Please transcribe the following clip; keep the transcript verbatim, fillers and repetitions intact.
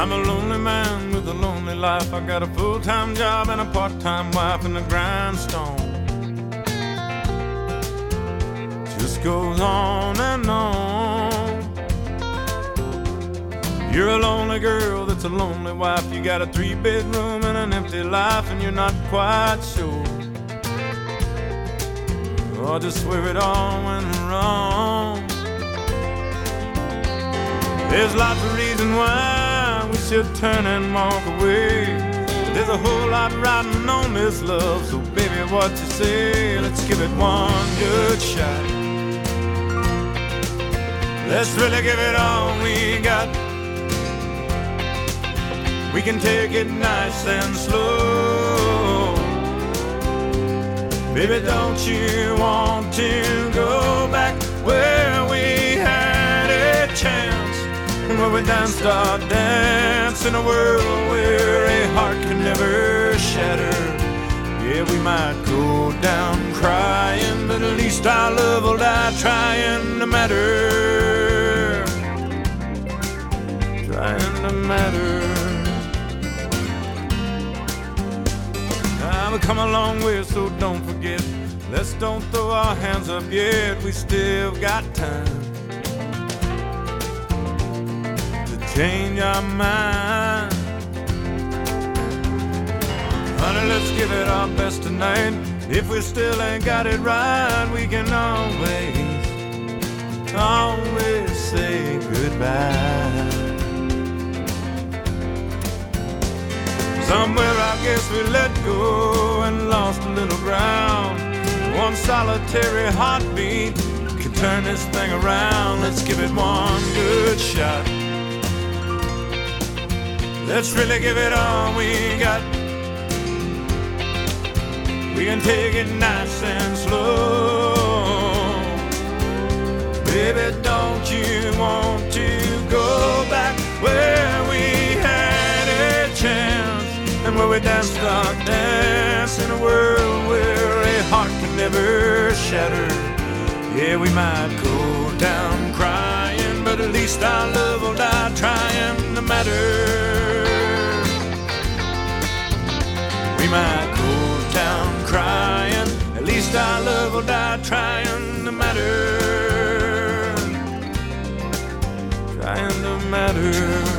I'm a lonely man with a lonely life. I got a full-time job and a part-time wife, and the grindstone just goes on and on. You're a lonely girl that's a lonely wife. You got a three-bedroom and an empty life, and you're not quite sure, or just where it all went wrong. There's lots of reasons why we should turn and walk away. There's a whole lot riding on this love, so baby, what you say? Let's give it one good shot. Let's really give it all we got. We can take it nice and slow. Baby, don't you want to go back where we had a chance, where we danced our dance in a world where a heart can never shatter? Yeah, we might go down crying, but at least our love will die trying to matter, trying to matter. We've come a long way, so don't forget. Let's don't throw our hands up yet. We still got time to change our mind. Honey, let's give it our best tonight. If we still ain't got it right, we can always, always say goodbye. Somewhere I guess we let go and lost a little ground. One solitary heartbeat can turn this thing around. Let's give it one good shot. Let's really give it all we got. We can take it nice and slow. Baby, don't you want to go back where we had a chance, and where we danced our dance in a world where a heart can never shatter? Yeah, we might go down crying, but at least our love will die trying to matter. We might go down crying, at least our love will die trying to matter, trying to matter.